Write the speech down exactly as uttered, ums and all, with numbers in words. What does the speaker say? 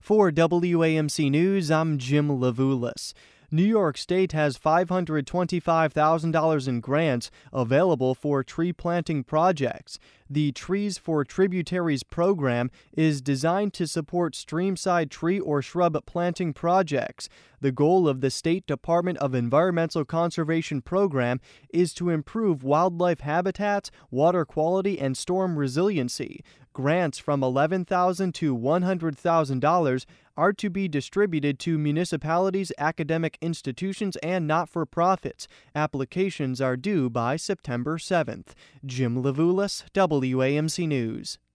For W A M C News, I'm Jim Levulis. New York State has five hundred twenty-five thousand dollars in grants available for tree planting projects. The Trees for Tributaries program is designed to support streamside tree or shrub planting projects. The goal of the State Department of Environmental Conservation program is to improve wildlife habitats, water quality, and storm resiliency. Grants from eleven thousand dollars to one hundred thousand dollars are to be distributed to municipalities, academic institutions, and not-for-profits. Applications are due by September seventh. Jim Levulis, W A M C News.